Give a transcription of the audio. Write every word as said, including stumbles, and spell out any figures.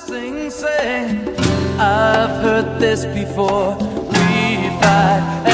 sing, say, I've heard this before. We fight